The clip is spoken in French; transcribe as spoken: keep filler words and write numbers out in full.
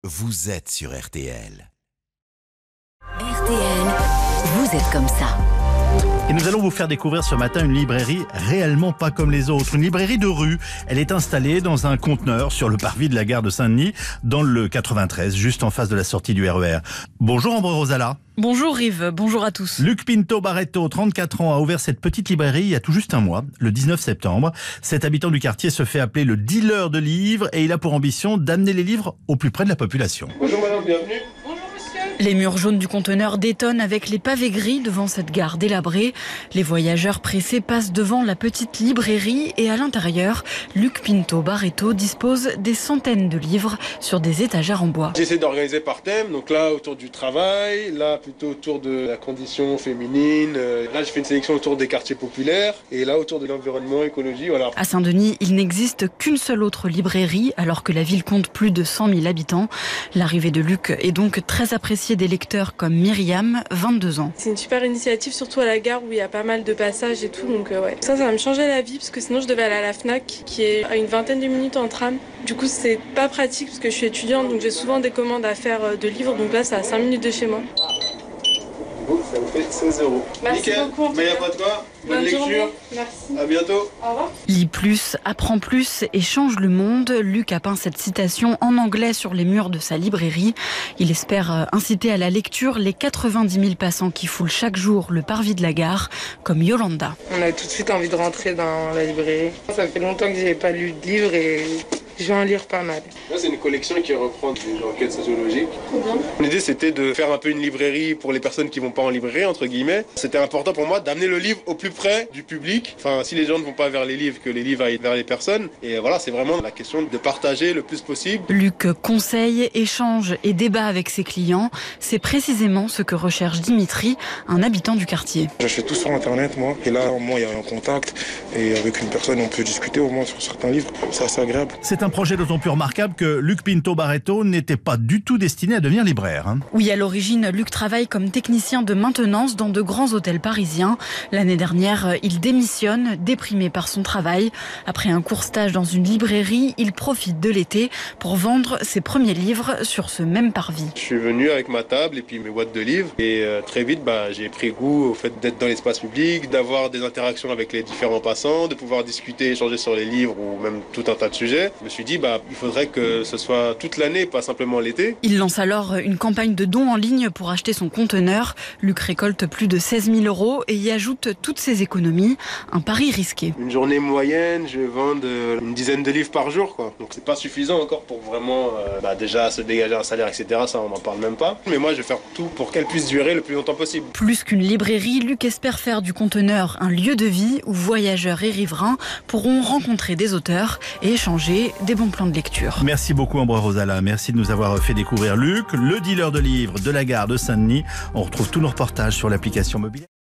vous êtes sur R T L. R T L, vous êtes comme ça. Et nous allons vous faire découvrir ce matin une librairie réellement pas comme les autres. Une librairie de rue. Elle est installée dans un conteneur sur le parvis de la gare de Saint-Denis, dans le quatre-vingt-treize, juste en face de la sortie du R E R. Bonjour Ambre Rosala. Bonjour Yves, bonjour à tous. Luc Pinto Barreto, trente-quatre ans, a ouvert cette petite librairie il y a tout juste un mois, le dix-neuf septembre. Cet habitant du quartier se fait appeler le dealer de livres et il a pour ambition d'amener les livres au plus près de la population. Bonjour madame, bienvenue. Les murs jaunes du conteneur détonnent avec les pavés gris devant cette gare délabrée. Les voyageurs pressés passent devant la petite librairie et à l'intérieur, Luc Pinto Barreto dispose des centaines de livres sur des étagères en bois. J'essaie d'organiser par thème, donc là autour du travail, là plutôt autour de la condition féminine, là j'ai fait une sélection autour des quartiers populaires et là autour de l'environnement, écologie, voilà. À Saint-Denis, il n'existe qu'une seule autre librairie alors que la ville compte plus de cent mille habitants. L'arrivée de Luc est donc très appréciée des lecteurs comme Myriam, vingt-deux ans. C'est une super initiative, surtout à la gare où il y a pas mal de passages et tout, donc euh, ouais. Ça, ça va me changer la vie parce que sinon je devais aller à la Fnac qui est à une vingtaine de minutes en tram. Du coup, c'est pas pratique parce que je suis étudiante, donc j'ai souvent des commandes à faire de livres, donc là, c'est à cinq minutes de chez moi. Ça vous fait seize euros. Merci Nickel. beaucoup. Mais y a pas de quoi. Bonne, Bonne lecture. journée. Merci. À bientôt. Au revoir. Lis plus, apprends plus et change le monde. Luc a peint cette citation en anglais sur les murs de sa librairie. Il espère inciter à la lecture les quatre-vingt-dix mille passants qui foulent chaque jour le parvis de la gare, comme Yolanda. On a tout de suite envie de rentrer dans la librairie. Ça fait longtemps que j'ai pas lu de livre et je vais en lire pas mal. Là, c'est une collection qui reprend des enquêtes sociologiques. L'idée, c'était de faire un peu une librairie pour les personnes qui vont pas en librairie, entre guillemets. C'était important pour moi d'amener le livre au plus près du public. Enfin, si les gens ne vont pas vers les livres, que les livres aillent vers les personnes. Et voilà, c'est vraiment la question de partager le plus possible. Luc conseille, échange et débat avec ses clients. C'est précisément ce que recherche Dimitri, un habitant du quartier. J'achète tout sur Internet, moi. Et là, au moins, il y a un contact. Et avec une personne, on peut discuter au moins sur certains livres. C'est assez agréable. C'est un projet d'autant plus remarquable que Luc Pinto Barreto n'était pas du tout destiné à devenir libraire. Hein. Oui, à l'origine, Luc travaille comme technicien de maintenance dans de grands hôtels parisiens. L'année dernière, il démissionne, déprimé par son travail. Après un court stage dans une librairie, il profite de l'été pour vendre ses premiers livres sur ce même parvis. Je suis venu avec ma table et puis mes boîtes de livres. Et euh, très vite, bah, j'ai pris goût au fait d'être dans l'espace public, d'avoir des interactions avec les différents passants, de pouvoir discuter, échanger sur les livres ou même tout un tas de sujets. Je me suis dit, bah, il faudrait que ce soit toute l'année, pas simplement l'été. Il lance alors une campagne de dons en ligne pour acheter son conteneur. Luc récolte plus de seize mille euros et y ajoute toutes ses économies. Un pari risqué. Une journée moyenne, je vais vendre une dizaine de livres par jour, quoi. Donc c'est pas suffisant encore pour vraiment euh, bah, déjà se dégager un salaire, et cetera. Ça, on n'en parle même pas. Mais moi, je vais faire tout pour qu'elle puisse durer le plus longtemps possible. Plus qu'une librairie, Luc espère faire du conteneur un lieu de vie où voyageurs et riverains pourront rencontrer des auteurs et échanger des bons plans de lecture. Merci beaucoup Ambre Rosala, merci de nous avoir fait découvrir Luc, le dealer de livres de la gare de Saint-Denis. On retrouve tous nos reportages sur l'application mobile.